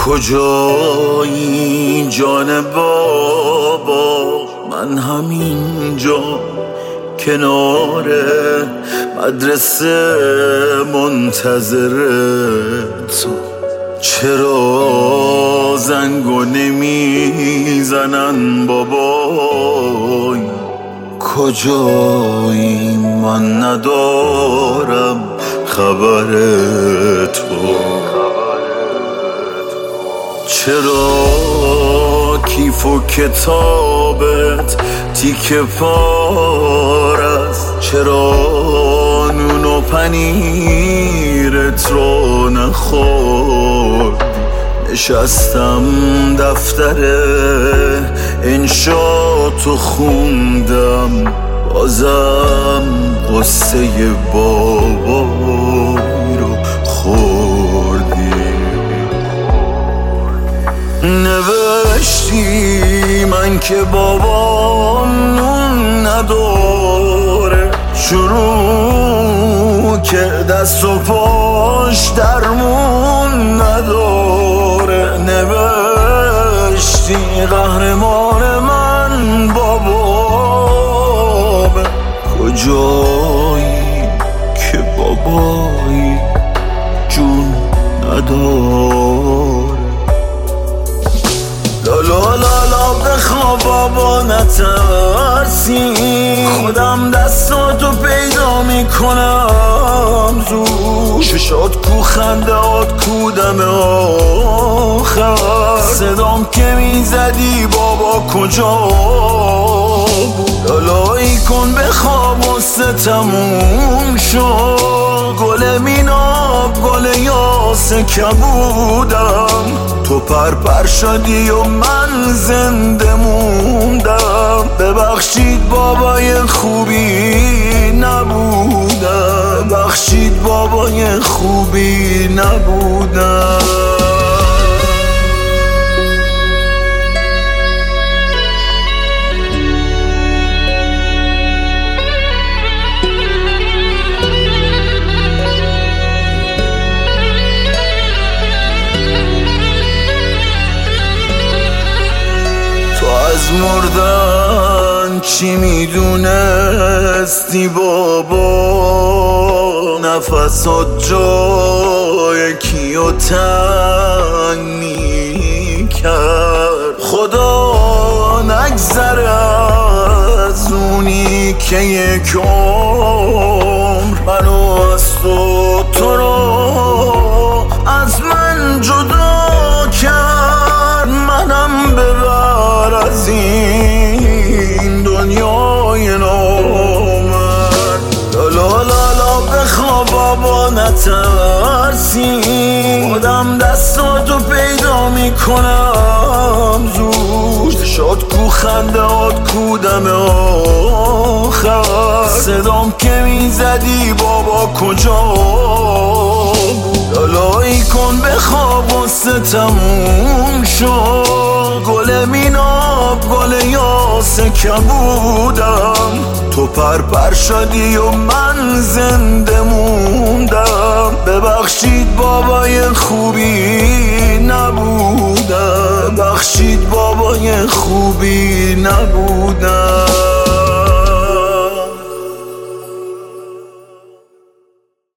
کجایی جان بابا؟ من همینجا کنار مدرسه منتظر تو. چرا زنگو نمیزنن بابای؟ کجایی من ندارم خبر تو. چرا کیف و کتابت تیکه پار است؟ چرا نون و پنیرت رو نخوردی؟ نشستم دفتر انشاتو خوندم، بازم قصه بابایی رو خوردی. نوشتی من که بابا نون نداره، شروع که دست و پاش درمون نداره. نوشتی قهرمان من بابا، کجایی که بابایی جون نداره. لالا بخواب بابا نترسی، خودم دستاتو پیدا میکنم زود. چشات کو خندهات کو دم آخر، صدام که میزدی بابا کجا بود؟ لالایی کن بخواب و تموم شد. گل میناب گل یاسه کبودم، تو پر شدی و من زنده موندم. ببخشید بابای خوبی نبودم، ببخشید بابای خوبی نبودم. از مردن چی میدونستی بابا؟ نفسات جای کیو تنگ میکرد؟ خدا نگذره از اونی که یک عمر منو از تو رو از من جدا کرد. منم ببر از این دنیای نامرد. لالا بخواب بابا نترسی، خودم دستاتو پیدا میکنم زود. چشات کو خندهات کو دم آخر، صدام که میزدی بابا کجا بود؟ لالایی کن بخواب و تموم شد. گل میناب گل یاسه کبودم، تو پر شدی و من زنده موندم. ببخشید بابای خوبی نبودم، ببخشید بابای خوبی نبودم.